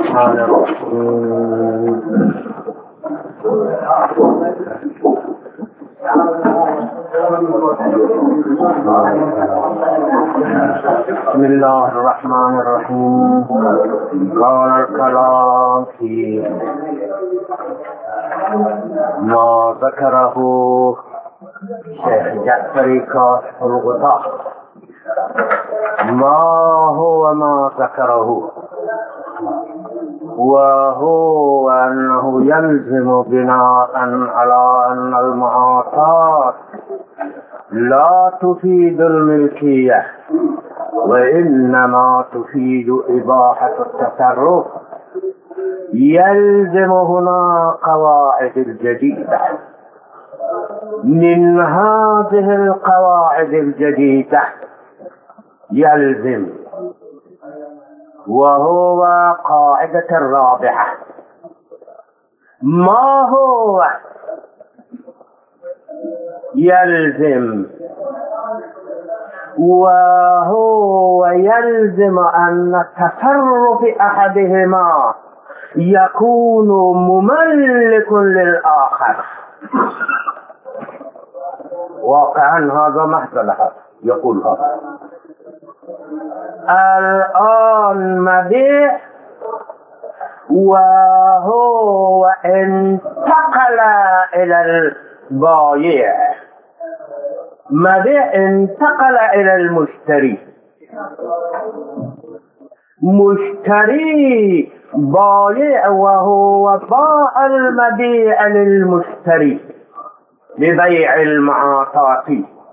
الرحمن الرحيم. بسم الله الرحمن الرحيم. قال الكلام في ما ذكره شيخ جعفر كاشف الغطاء. ما هو ما ذكره؟ وهو أنه يلزم بناء على أن المعاطاة لا تفيد الملكية وإنما تفيد إباحة التصرف. يلزم هنا قواعد الجديدة. من هذه القواعد الجديدة يلزم، وهو قاعدة الرابعة. ما هو يلزم؟ وهو يلزم أن تصرف أحدهما يكون مملك للآخر. واقعا هذا محصل يقول هذا. الآن مبيع وهو انتقل إلى البايع، مبيع انتقل إلى المشتري، مشتري بايع وهو باع المبيع للمشتري ببيع المعاطاة.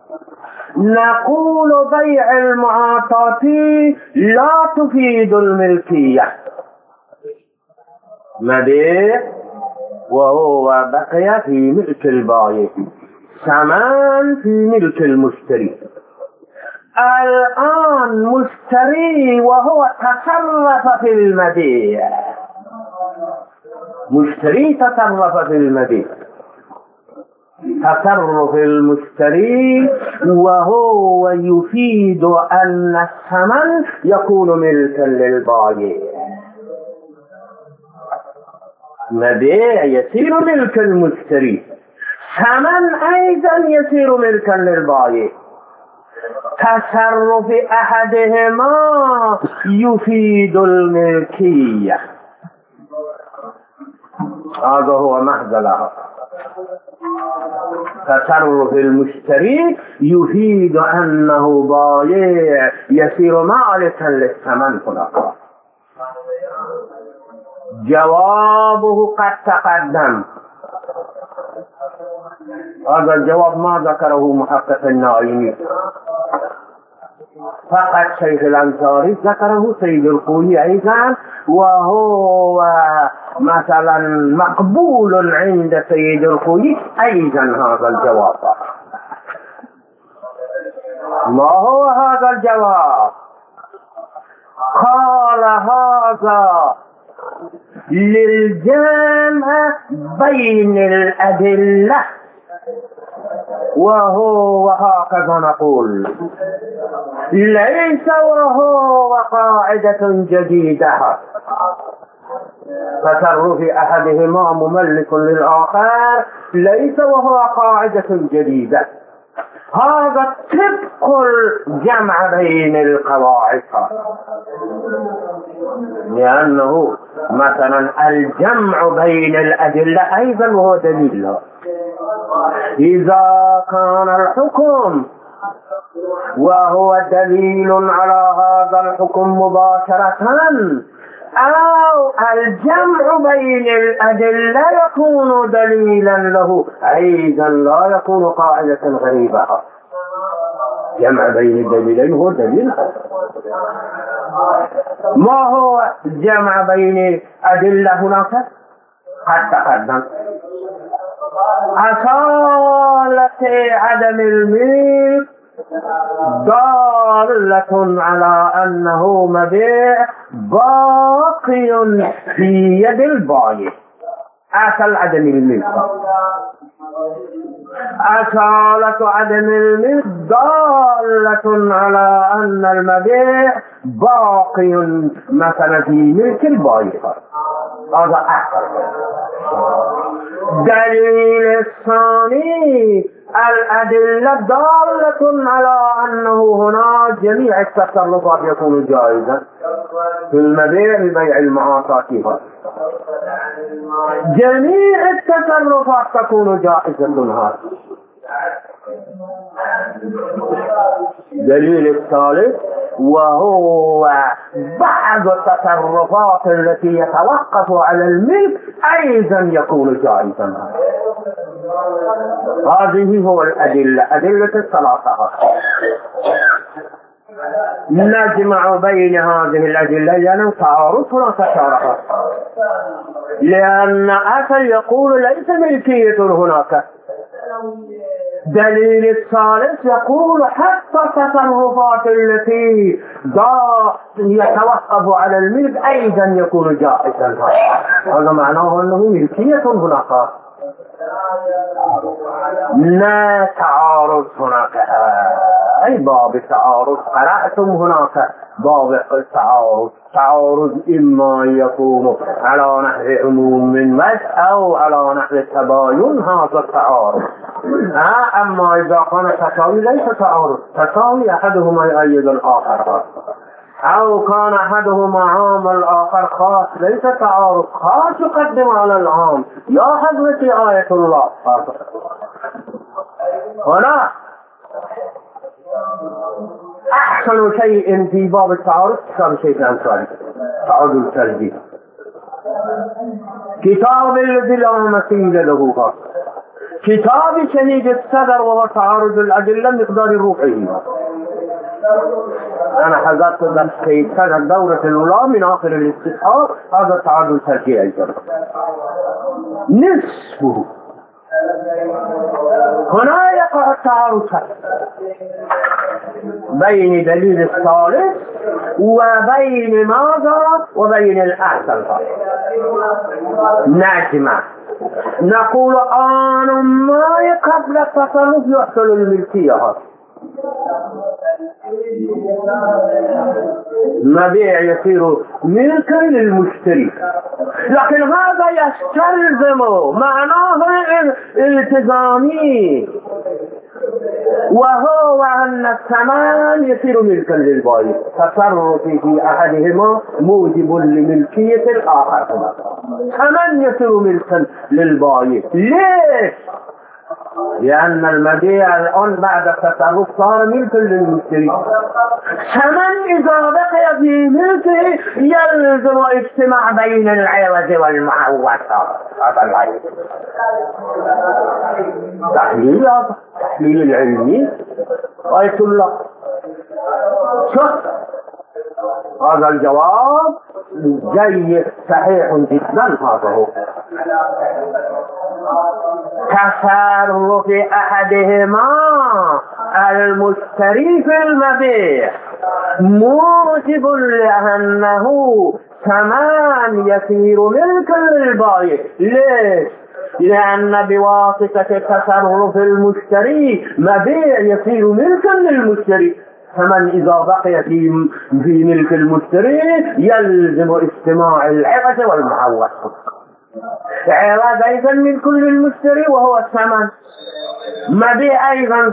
نقول بيع المعاطاة لا تفيد الملكية. مبيع وهو بقي في ملك البائع، ثمن في ملك المشتري. الآن مشتري وهو تصرف في المبيع، مشتري تصرف في المبيع، تصرف المشتري وهو يفيد أن الثمن يكون ملكا للبائع. مبيع يصير ملك المشتري، ثمن أيضا يصير ملكا للبائع. تصرف أحدهما يفيد الملكية. هذا هو محزلها. تصرف المشتري يفيد أنه بايع يصير مالكا للثمن. هناك جوابه قد تقدم. هذا الجواب ما ذكره محقق النائمي، فقط شيخ الأنصاري ذكره، سيد الخوئي أيضا، وهو مثلا مقبول عند سيد الخوئي أيضا هذا الجواب. ما هو هذا الجواب؟ قال هذا للجمع بين الأدلة، وهو هكذا نقول، ليس وهو قاعدة جديدة. تصرف أحدهما مملك للآخر ليس وهو قاعدة جديدة. هذا طبق الجمع بين القواعد، لأنه مثلا الجمع بين الأدلة أيضا هو دليل. إذا كان الحكم وهو دليل على هذا الحكم مباشرة، أو الجمع بين الأدلة يكون دليلا له أيضا، لا يكون قاعدة غريبة. جمع بين الدليلين هو دليل. ما هو جمع بين أدلة هناك؟ قد تقدم. أصالة عدم الملك دالة على أنه مبيع باقي في يد البائع. أصل عدم الملك أصالة عدم الملك دالة على أن المبيع باقي مثلا في ملك البائع. هذا أكثر. دليل الثاني الأدلة دالة على أنه هنا جميع التصرفات يكون جائزا في المبيع ببيع المعاصات. جميع التصرفات تكون جائزة هذا. دليل الثالث وهو بعض التصرفات التي يتوقف على الملك أيضا يكون جائزا. هذه هو الأدلة، أدلة الثلاثة. نجمع بين هذه الأدلة لأنه تعارض هناك تعارض، لأن أصل يقول ليس ملكية هناك. دليل الثالث يقول حتى التصرفات التي يتوقف على الملك أيضا يكون جائزا. هذا معناه أنه ملكية هناك، لا تعارض هناك. أي باب التعارض قرأتم هناك باب التعارض. تعارض إما يكون على نحو عموم أو على نحو التباين، هذا التعارض. أما إذا كان تساوي ليس تعارض، تساوي أحدهما يؤيد الآخر، أو كان أحدهما عام الآخر خاص، ليس تعارض، خاص يقدم على العام. يا حضرتي آية الله هنا أحسن شيء في باب التعارض كتاب شيء أمثال تعارض الترجيح، كتاب الذي لا مثيل له خاص، كتاب شهيد الصدر وهو تعارض الأدلة مقدار روحه. أنا حضرت درس شهيد الصدر الدورة الأولى من آخر الاستصحاب، هذا تعارض الترجيح أيضا نصفه. هنا يقع التعارض بين دليل الثالث وبين ماذا؟ وبين الأحسن. نجمع نقول آن ما قبل التصرف يحصل الملكية. مبيع يصير ملكا للمشتري، لكن هذا يستلزم معناه الالتزامي، وهو أن الثمن يصير ملكا للبائع. تصرف في أحدهما موجب لملكية الآخر. ثمن يصير ملكا للبائع. ليش؟ لأن المبيع الآن بعد التصرف صار ملكا للمشتري. ثمن إذا بقي في ملكه يلزم اجتماع بين العوض والمعوض. هذا العيب. تحليل العلمي آية الله. شوف هذا الجواب جيد صحيح جدا. هذا هو تصرف أحدهما المشتري في المبيع موجب لأنه ثمن يصير ملكا للبائع. ليش؟ لأن بواسطة تصرف المشتري مبيع يصير ملكا للمشتري. ثمن إذا بقي في ملك المشتري يلزم اجتماع العوض والمعوض. عوض أيضا من كل المشتري وهو الثمن، مبيع أيضا